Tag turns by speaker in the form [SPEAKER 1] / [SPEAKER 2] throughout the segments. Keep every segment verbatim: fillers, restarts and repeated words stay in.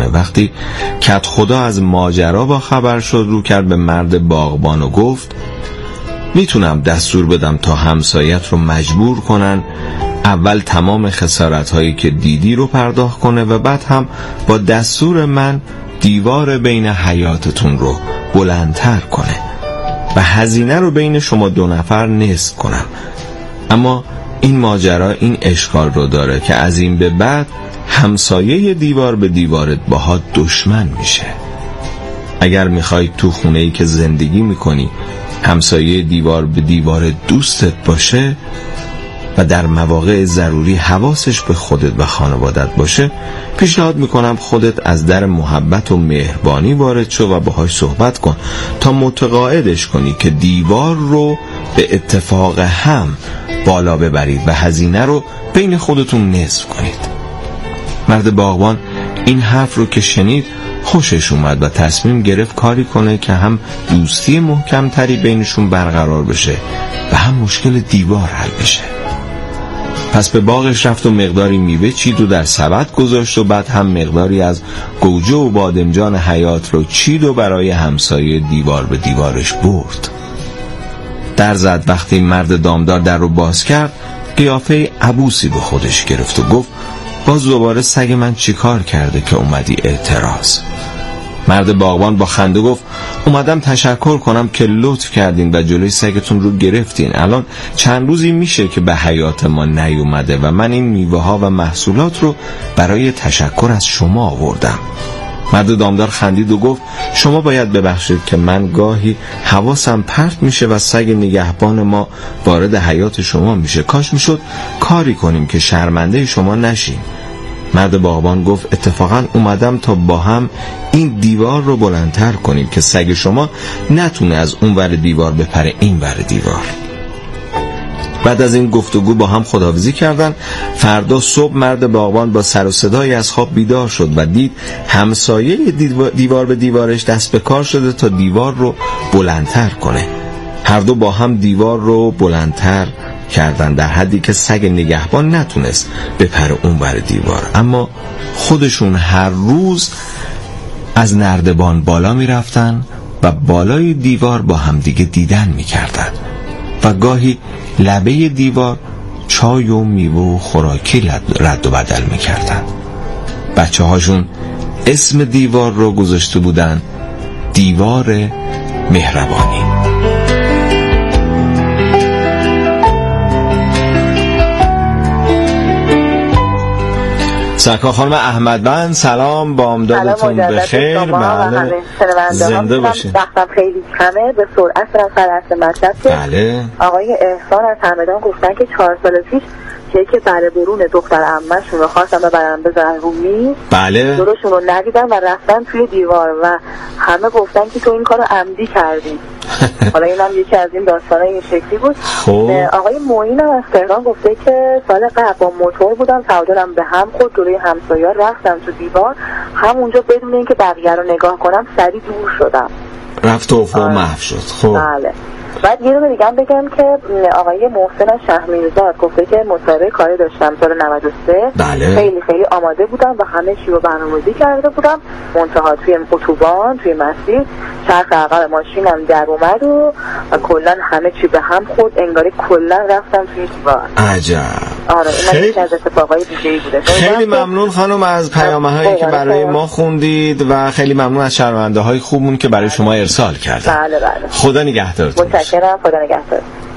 [SPEAKER 1] کنه. وقتی کت خدا از ماجرا با خبر شد، رو کرد به مرد باغبان و گفت میتونم دستور بدم تا همسایت رو مجبور کنن اول تمام خسارت هایی که دیدی رو پرداخت کنه و بعد هم با دستور من دیوار بین حیاتتون رو بلندتر کنه و هزینه رو بین شما دو نفر نصف کنم. اما این ماجرا این اشکال رو داره که از این به بعد همسایه دیوار به دیوارت باها دشمن میشه. اگر میخوای تو خونه‌ای که زندگی میکنی همسایه دیوار به دیوار دوستت باشه و در مواقع ضروری حواسش به خودت و خانوادت باشه، پیشنهاد میکنم خودت از در محبت و مهربانی وارد شو و باهاش صحبت کن تا متقاعدش کنی که دیوار رو به اتفاق هم بالا ببرید و هزینه رو بین خودتون نصف کنید. مرد باغبان این حرف رو که شنید خوشش اومد و تصمیم گرفت کاری کنه که هم دوستی محکمتری بینشون برقرار بشه و هم مشکل دیوار حل بشه. پس به باغش رفت و مقداری میوه چید و در سبد گذاشت و بعد هم مقداری از گوجه و بادمجان حیات رو چید و برای همسایه دیوار به دیوارش برد. در زد. وقتی مرد دامدار در رو باز کرد قیافه عبوسی به خودش گرفت و گفت باز دوباره سگ من چی کار کرده که اومدی اعتراض؟ مرد باغبان با خنده گفت اومدم تشکر کنم که لطف کردین و جلوی سگتون رو گرفتین. الان چند روزی میشه که به حیات ما نیومده و من این میوه ها و محصولات رو برای تشکر از شما آوردم. مرد دامدار خندید و گفت شما باید ببخشید که من گاهی حواسم پرت میشه و سگ نگهبان ما وارد حیات شما میشه. کاش میشد کاری کنیم که شرمنده شما نشیم. مرد باغبان گفت اتفاقا اومدم تا با هم این دیوار رو بلندتر کنیم که سگ شما نتونه از اون ور دیوار بپره این ور دیوار. بعد از این گفتگو با هم خداحافظی کردن. فردا صبح مرد باغبان با سر و صدایی از خواب بیدار شد و دید همسایه دیوار به دیوارش دست به کار شده تا دیوار رو بلندتر کنه. هر دو با هم دیوار رو بلندتر کردن در حدی که سگ نگهبان نتونست بپره اون ور دیوار. اما خودشون هر روز از نردبان بالا می رفتن و بالای دیوار با هم دیگه دیدن می کردن و گاهی لبه دیوار چای و میوه و خوراکی رد و بدل می کردن. بچه هاشون اسم دیوار رو گذاشته بودن دیوار مهربانی. سرکار خانم احمدوند سلام، بامدادتون بخیر. بله زنده باشید.
[SPEAKER 2] وقتم خیلی کمه، به سرعت برم سر مطلب.
[SPEAKER 1] بله
[SPEAKER 2] آقای احسان از همدان گفتن که چهار سال پیش که بره برون دختر عمه‌شون رو خواستن ببرن بذارن رو میز.
[SPEAKER 1] بله
[SPEAKER 2] جلوشون رو ندیدن و رفتن توی دیوار و همه گفتن که تو این کارو عمدی کردی. حالا اینم یکی از این داستانای این شکلی بود.
[SPEAKER 1] خوب.
[SPEAKER 2] آقای معین از تهران گفته که سال قبل با موتور بودم، تعادلم به هم خورد، جلوی همسایه‌ها رفتم تو دیوار، همونجا بدون اینکه بقیه رو نگاه کنم سریع دور شدم،
[SPEAKER 1] رفت و افق محو شد. خب
[SPEAKER 2] بله. بعد یه رو دیگه هم بگم که آقای محسن شهرمیرزاد گفته که مصاحبه کاری داشتم سال نود و سه.
[SPEAKER 1] بله.
[SPEAKER 2] خیلی خیلی آماده بودم و همه چی رو برنامه‌ریزی کرده بودم، منتها توی اتوبان توی مسیر چرخ عقب ماشینم در اومد و, و کلا همه چی به هم خورد، انگاری کلا رفتم توی دیوار.
[SPEAKER 1] عجب.
[SPEAKER 2] آره این یکی از اتفاقای دیگه‌ای بوده.
[SPEAKER 1] خیلی ممنون خانم از پیام‌هایی که برای ما خوندید و خیلی ممنون از شنونده‌های خوبمون که برای شما ارسال کردن.
[SPEAKER 2] بله بله.
[SPEAKER 1] خدا نگهدارتون.
[SPEAKER 2] متشکرم. خدا نگهدار.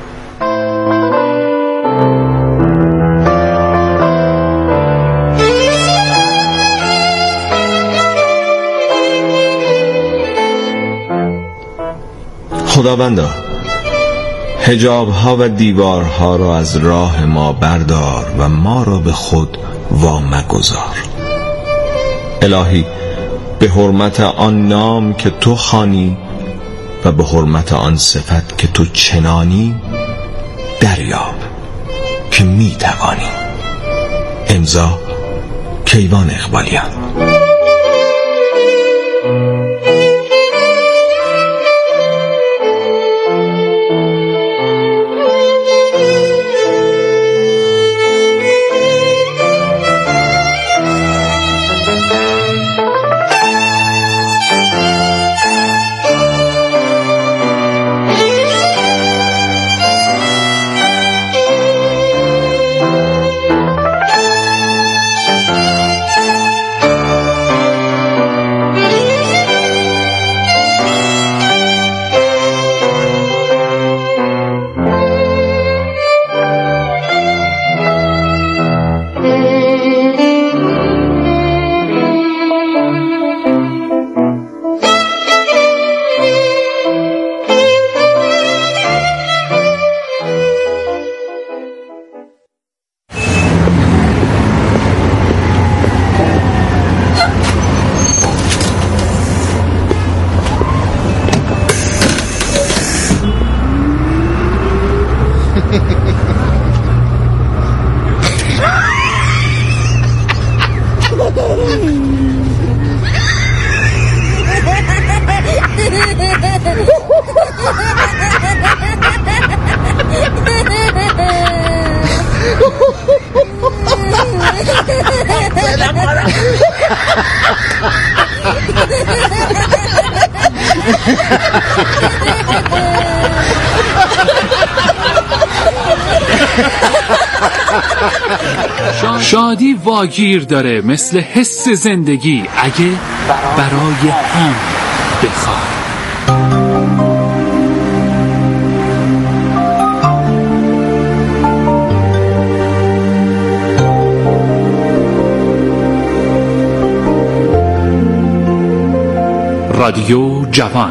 [SPEAKER 1] خداوندا حجاب‌ها و دیوارها را از راه ما بردار و ما را به خود وامگذار. الهی به حرمت آن نام که تو خوانی و به حرمت آن صفت که تو چنانی دریاب که می توانی. امضا کیوان اقبالیان.
[SPEAKER 3] شادی واگیر داره مثل حس زندگی اگه برای هم بخوای. رادیو جوان.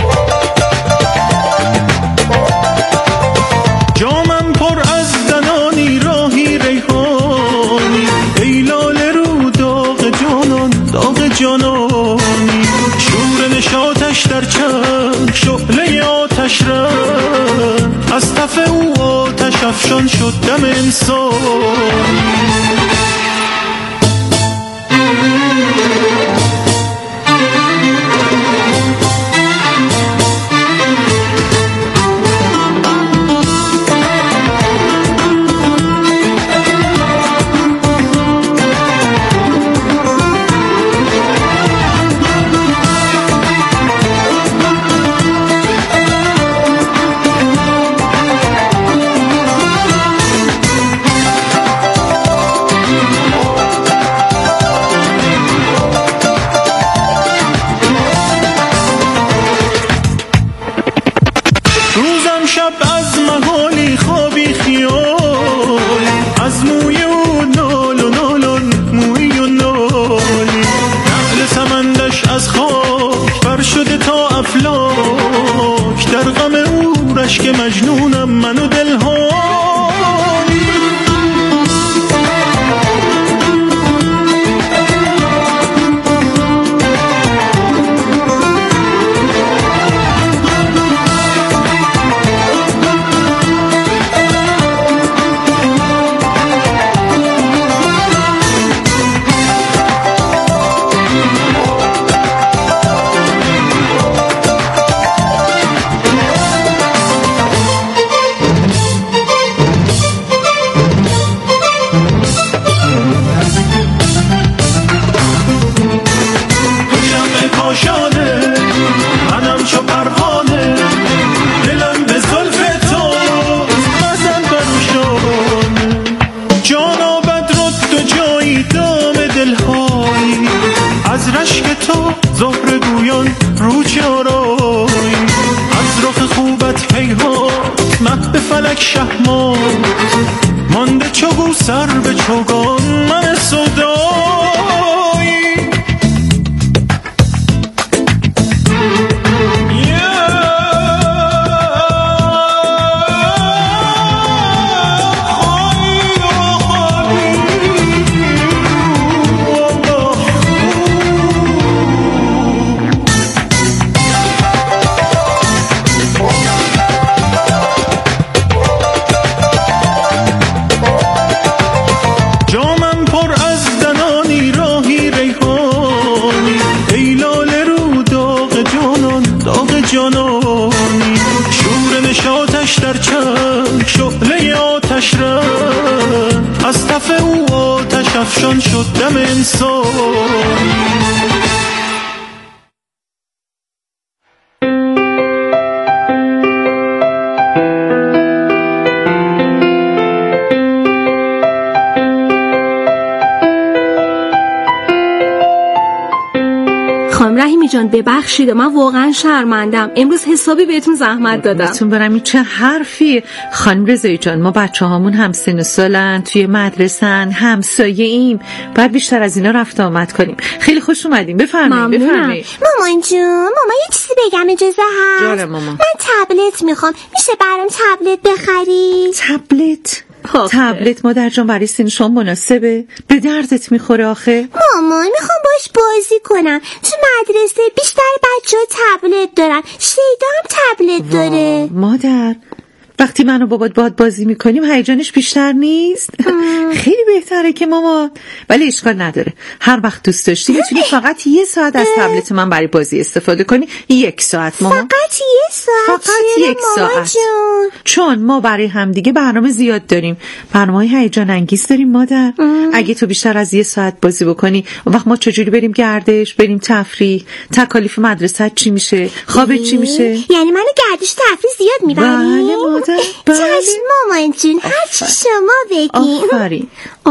[SPEAKER 4] جامم پر از زنان زهره گویان رو چارایی از رخ خوبت هیها مه به فلک شهما مانده چگو سر به چوگان من صدایی جانانی شور نشاطش در چشم شعله آتش را از تف او آتش افشان شد دم انسانی
[SPEAKER 5] رحیمی جان ببخشید من واقعا شرمندم، امروز حسابی بهتون زحمت دادم.
[SPEAKER 6] بهتون برم این چه حرفی خانم رضایی جان، ما بچه هامون هم سن و سالن، توی مدرسن، همسایه ایم، باید بیشتر از اینا رفت آمد کنیم. خیلی خوش اومدیم، بفرمایید بفرمایید.
[SPEAKER 7] مامان جون ماما یه چیزی بگم اجازه هست؟
[SPEAKER 6] جانم ماما.
[SPEAKER 7] من تبلت میخوام، میشه برام تبلت بخری؟
[SPEAKER 6] تبلت؟ تبلت مادر جان برای سن شما مناسبه؟ به دردت میخوره آخه؟
[SPEAKER 7] مامان میخوام باش بازی کنم، تو مدرسه بیشتر بچه ها تبلت دارن، شیدا هم تبلت داره.
[SPEAKER 6] مادر وقتی من و بابات باد بازی میکنیم هیجانش بیشتر نیست؟ خیلی بهتره که ماما، ولی اشکال نداره، هر وقت دوست داشتی میتونی فقط یه ساعت از تبلت من برای بازی استفاده کنی. یک ساعت ماما،
[SPEAKER 7] فقط یه ساعت؟
[SPEAKER 6] فقط یک ساعت جون. چون ما برای همدیگه برنامه زیاد داریم، برنامه هیجان انگیز داریم مادر. ام. اگه تو بیشتر از یه ساعت بازی بکنی وقت ما چجوری بریم گردش، بریم تفریح، تکالیف مدرسه چی میشه، خوابت چی میشه؟
[SPEAKER 7] یعنی منو گردش تفریح زیاد میبری؟
[SPEAKER 6] بله مادر بله.
[SPEAKER 7] چشم مامان جون، هر چی شما بگین.
[SPEAKER 6] آفرین.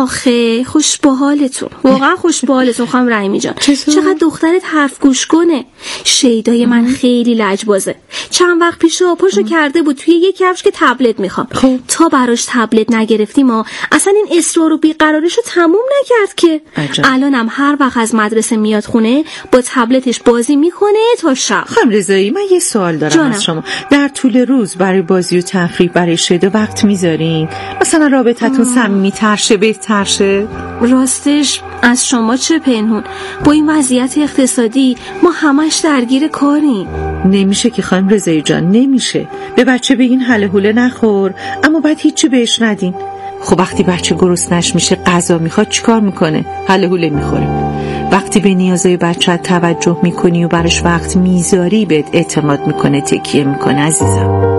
[SPEAKER 5] آخه خوش با حالتون، واقعا خوش با حالتون خانم رحیمی جان. چقدر دخترت حرف گوش کنه. شیدای من خیلی لجبازه، چند وقت پیش پاشو کرده بود توی یک کفش که تبلت میخوام. خب. تا براش تبلت نگرفتیم ما اصلا این اصرار و بیقراریشو تموم نکرد که. الانم هر وقت از مدرسه میاد خونه با تبلتش بازی میکنه تا شب.
[SPEAKER 6] خانم رضایی من یه سوال دارم جانم. از شما در طول روز برای بازی و تفریح برای شیدا وقت میذارین؟ مثلا رابطتون صمیمی‌تر شه، بهتر شه؟
[SPEAKER 5] راستش از شما چه پنهون، با این وضعیت اقتصادی ما همش درگیر کاریم.
[SPEAKER 6] نمیشه که خانم رضایی جان، نمیشه. به بچه بگین هله هوله نخور اما بعد هیچی بهش ندین. خب وقتی بچه گرسنش میشه غذا میخواد چیکار میکنه؟ هله هوله میخوره. وقتی به نیازهای بچه توجه میکنی و براش وقت میذاری بهت اعتماد میکنه، تکیه میکنه عزیزم.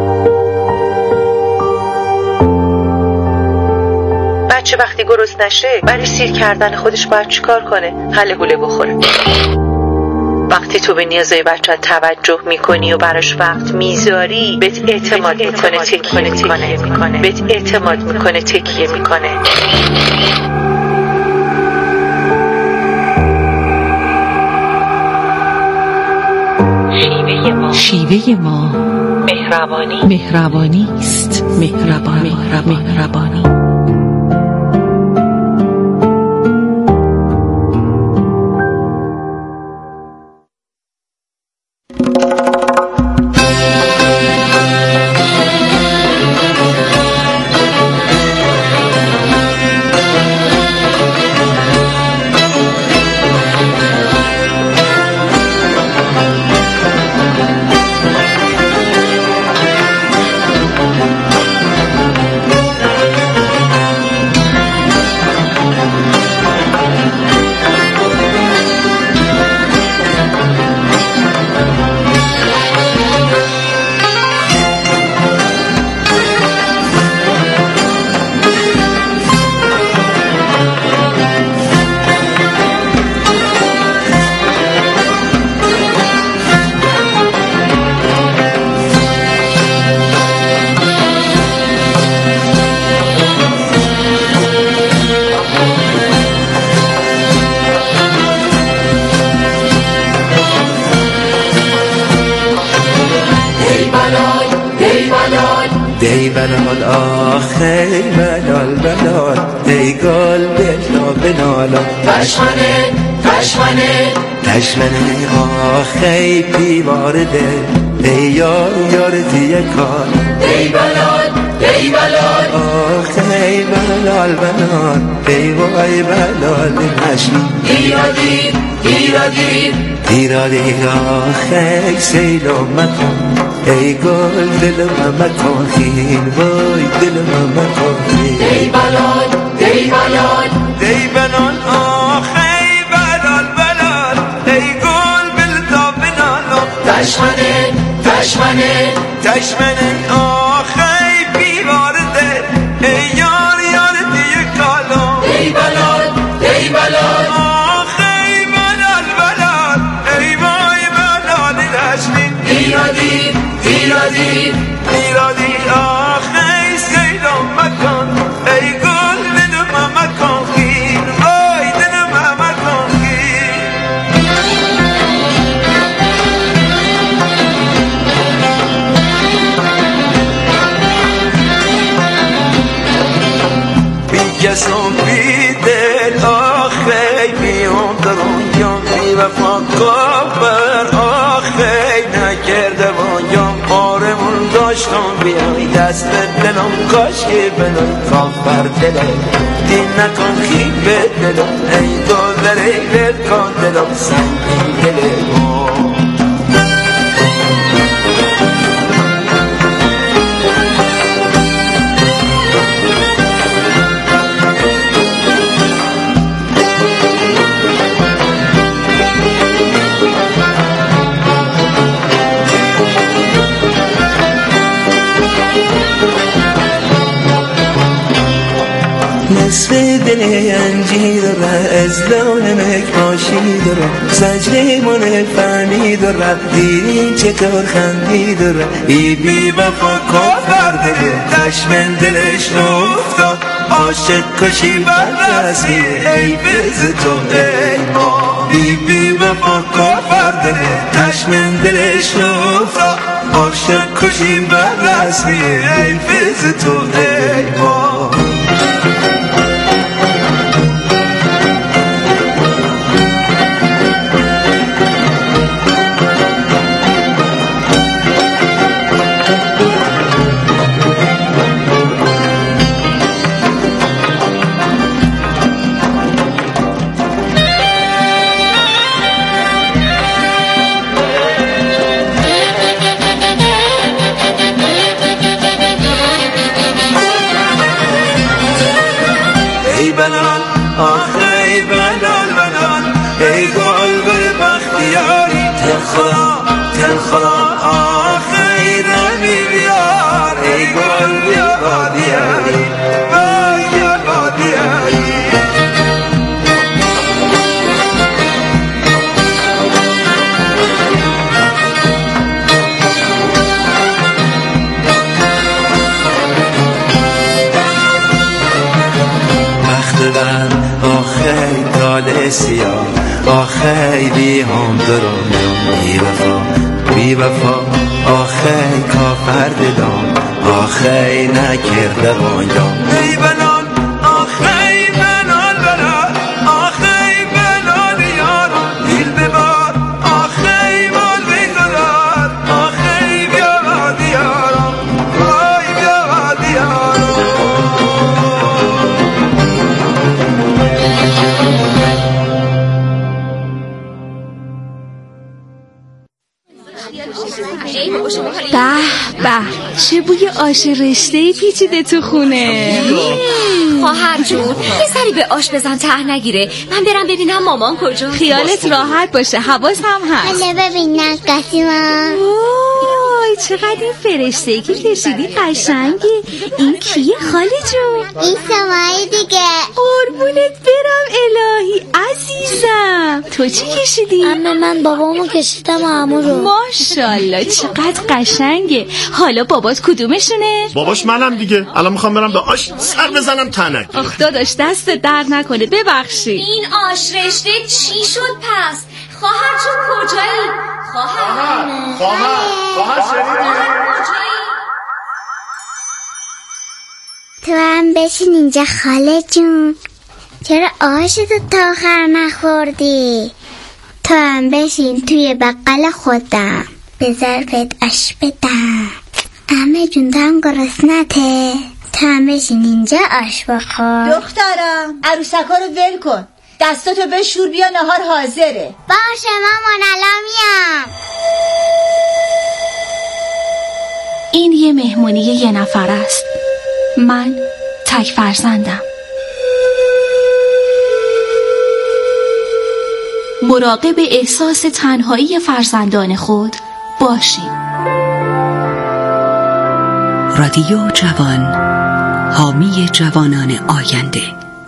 [SPEAKER 6] بچه وقتی گرسنه نشه برای سیر کردن خودش باید چیکار کنه؟ هله هوله بخوره. وقتی تو به نیازهای بچه توجه میکنی و براش وقت میذاری بهت اعتماد میکنه، تکیه میکنه، بهت اعتماد میکنه، تکیه میکنه. شیوه ما شیوه ما مهربانی مهربانی است، مهربانی مهربانی.
[SPEAKER 8] بلال آخ ای بلال بلال ای گل بلا بلالا
[SPEAKER 9] تشمنه تشمنه
[SPEAKER 8] تشمنه آخ ای پیوار دل ای یار یار دیه کار
[SPEAKER 9] ای بلال ای بلال
[SPEAKER 8] آخ ای بلال بلال ای وای بلال نشین
[SPEAKER 9] دیرا دیر دیرا دیر
[SPEAKER 8] دیرا دیر آخ ای سیلو مکن ای گل دل مکن خیل وای دل مکن خیل
[SPEAKER 9] ای بلال ای بلال
[SPEAKER 8] ای بلال آخ ای بلال بلال ای گل بلتا بنالو
[SPEAKER 9] تشمنه تشمنه
[SPEAKER 8] تشمنه آخ ای بیوار دل ای یار یار دیگه کالو
[SPEAKER 9] ای بلال ای بلال
[SPEAKER 8] آخ ای بلال بلال ای وای بلال نشنین
[SPEAKER 9] دیرا دیر دیرا دیر
[SPEAKER 8] دیرا دیر آخ ای سیلو مکن ای گل دل مکن خیل وای دل مکن خیل بیگسم بی دل آخ ای بیام درونیم بی وفا کافر آخ ای نکرده وانیم بارمون داشتم بیای دست دلم کاش که بنای کافر دله دین نکن خیب دلم ای دو دره ول کن دلم سنگین دله نصف دل انجی داره از لونمک ماشی داره زجره من فهمی داره دیرین چطور خندی داره ای بی وفا کافر داره دشمن دلش افتاد عاشق کشی بررسی ای بز تو ای ما ای بی وفا کافر داره دشمن دلش افتاد عاشق کشی بررسی ای بز تو ای ما ای بلال آخ ای بلال بلال ای گل به بختیاری تل خدا تل خدا آخ ای رمی بیار ای گل بیا بادیاری بیا بادیاری آخی دال سیاه آخی بی هم درونم بی وفا بی وفا آخی کافر دلم آخی نکرده باندم ای بلال آخی بلال بلال آخی بلال یارم دیل ببار آخی مال بیدارم آخی بیا دیارم آی بیا دیارم
[SPEAKER 5] به به چه بوی آش رشته‌ای پیچیده تو خونه.
[SPEAKER 10] خواهر جون یه سری به آش بزن ته نگیره، من برم ببینم مامان کجا.
[SPEAKER 5] خیالت راحت باشه، حواسم هست.
[SPEAKER 7] حالا ببینم قسیمم.
[SPEAKER 5] وای چقدر این فرشته‌ای که کشیدی قشنگی. این کیه خاله جون؟
[SPEAKER 7] این سماعی دیگه.
[SPEAKER 5] قربونت برم الهی عزیزم. تو چی کشیدی؟
[SPEAKER 7] اما من بابامو کشیدم و عمو رو.
[SPEAKER 5] ماشاءالله چقدر قشنگه. حالا بابات کدومشونه؟
[SPEAKER 11] باباش منم دیگه. الان میخوام برم به آش سر بزنم تنک.
[SPEAKER 5] آخ داداش دست در نکنه، ببخشید.
[SPEAKER 10] این آش رشته چی شد پس؟ خواهر جون کجایی؟ خواهر
[SPEAKER 11] خواهر خواهر شنیدی؟
[SPEAKER 7] تو هم بشین اینجا خاله جون. چرا آشتو تا آخر نخوردی؟ تو هم بشین توی بقال خودم، به ظرفت آش بدم. عمه جون تو هم گرسنته؟ تو هم بشین اینجا آش بخور.
[SPEAKER 12] دخترم عروسکا رو ول کن، دستاتو بشور، بیا نهار حاضره.
[SPEAKER 7] باشه مامان الان میام.
[SPEAKER 5] این یه مهمونی یه نفر است. من تک فرزندم. مراقب احساس تنهایی فرزندان خود باشید.
[SPEAKER 13] رادیو جوان، حامی جوانان آینده.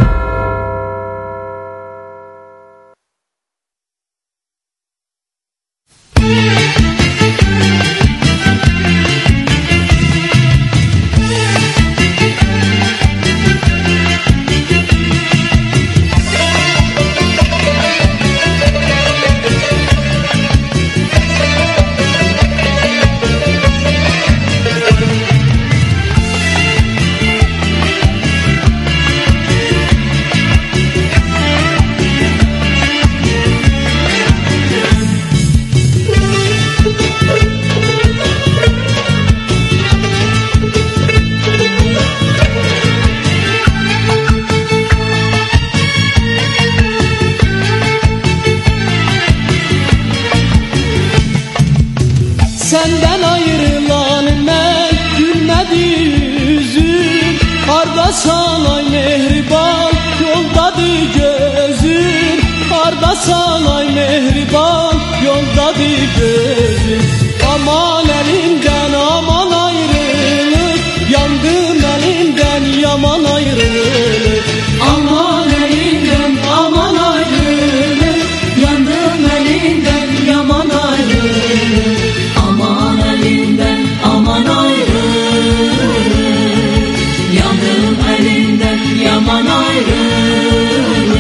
[SPEAKER 14] Senden ayrılan mən gülmədi üzüm. Hardasan ay mehriban, yoldadır gözüm. Hardasan ay mehriban, yoldadır gözüm. Aman elinden aman ayrılık, yandım elinden yaman ayrılık. Aman elinden aman ayrılık, yandım elinden yaman ayrılık. Aman elinden aman ayrılık, yandım elinden yaman ayrılık.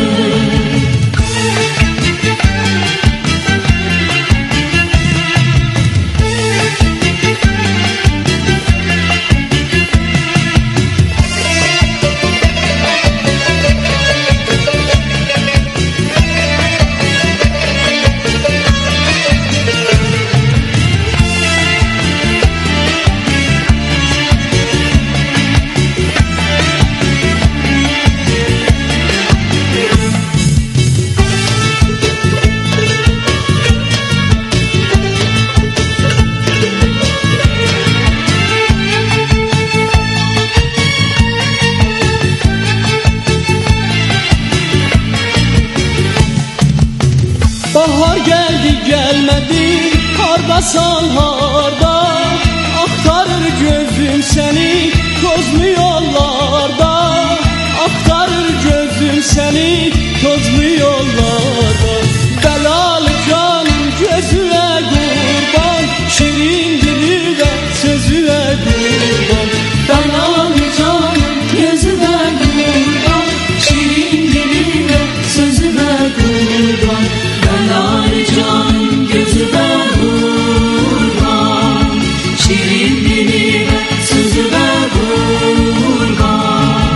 [SPEAKER 14] Bahar geldi gelmedi, hardasan harda. Aktarır gözüm seni tozlu yollarda. Aktarır gözüm seni tozlu yollarda. Belalı canım gözüne kurban, şirin dili ve sözüne kurban. Belalı canım gözüne kurban, şirin dili ve sözüne kurban. Belalı canım gözüne kurban, şirin dili ve sözüne kurban.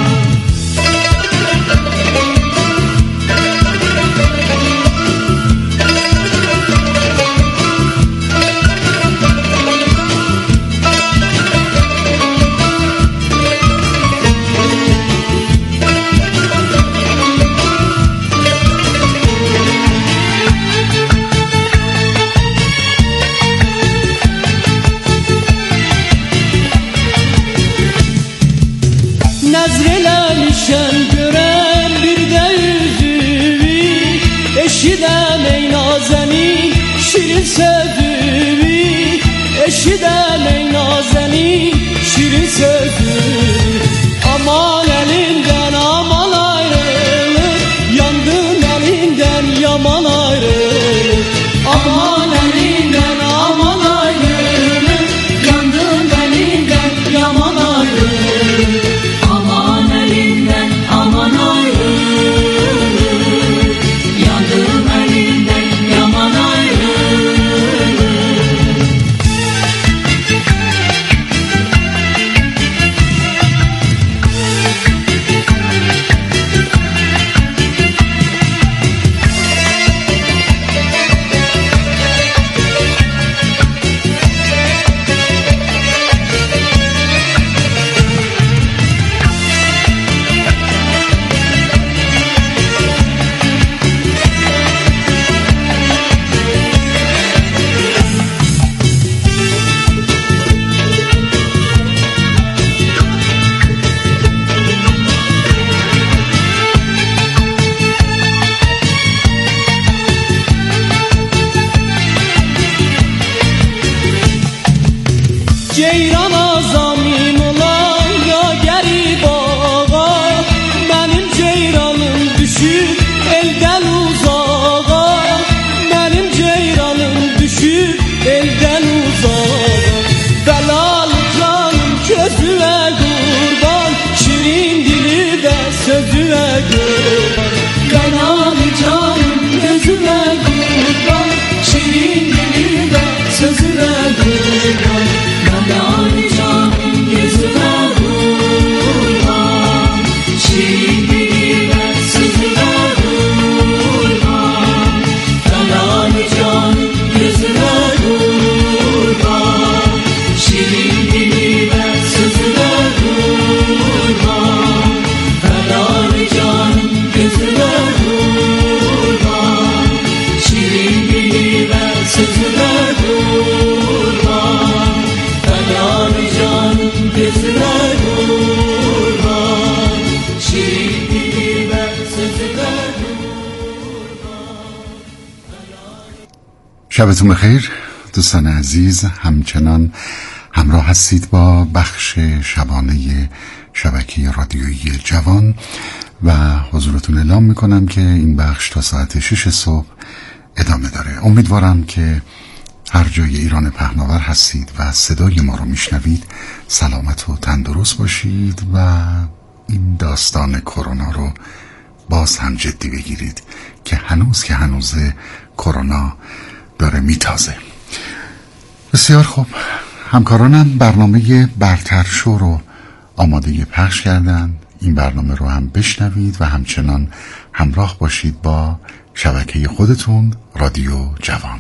[SPEAKER 14] Nezrelemişen gören bir de yüzümü, eşidem ey nazeni şirin sözümü. Eşidem ey nazeni şirin sözümü. Aman elinden aman ayrılık, yandım elinden yaman ayrılık. Aman elinden aman ayrılık, yandım elinden yaman ayrılık. Aman elinden aman ayrılık, yandım elinden yaman ayrılık. ceyran azamim olan ya garip ağa, benim ceyranım düşüp elden uzağa, benim ceyranım düşüp elden uzağa. Belal canım közüne kurban, şirin dili ve sözüne kurban. Belal canım gözüne kurban, şirin dili ve sözüne kurban. Belal canım gözüne kurban, şirin dili ve sözüne kurban. Belal canım gözüne kurban, şirin dili ve sözüne kurban. Belal canım gözüne kurban, şirin dili ve sözüne kurban. Belal canım gözüne kurban, şirin dili ve sözüne
[SPEAKER 15] شبتون بخیر دوستان عزیز، همچنان همراه هستید با بخش شبانه شبکه رادیویی جوان و حضورتون اعلام میکنم که این بخش تا ساعت شش صبح ادامه داره. امیدوارم که هر جای ایران پهناور هستید و صدای ما رو میشنوید سلامت و تندرست باشید و این داستان کرونا رو باز هم جدی بگیرید که هنوز که هنوز کرونا داره میتازه. بسیار خوب، همکارانم برنامه برتر شو رو آماده پخش کردن. این برنامه رو هم بشنوید و همچنان همراه باشید با شبکه خودتون رادیو جوان.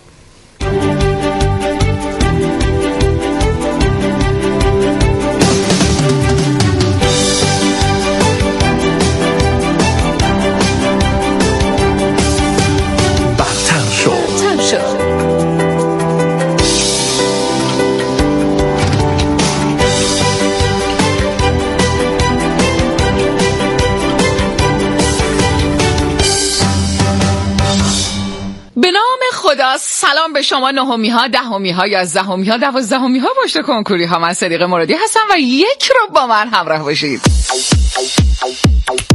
[SPEAKER 16] خدا. سلام به شما نهمی ها، دهمی ها، یازدهمی ها، دوازدهمی ها پشت کنکوری ها. من صدیقه مرادی هستم و یک رو با من همراه باشید.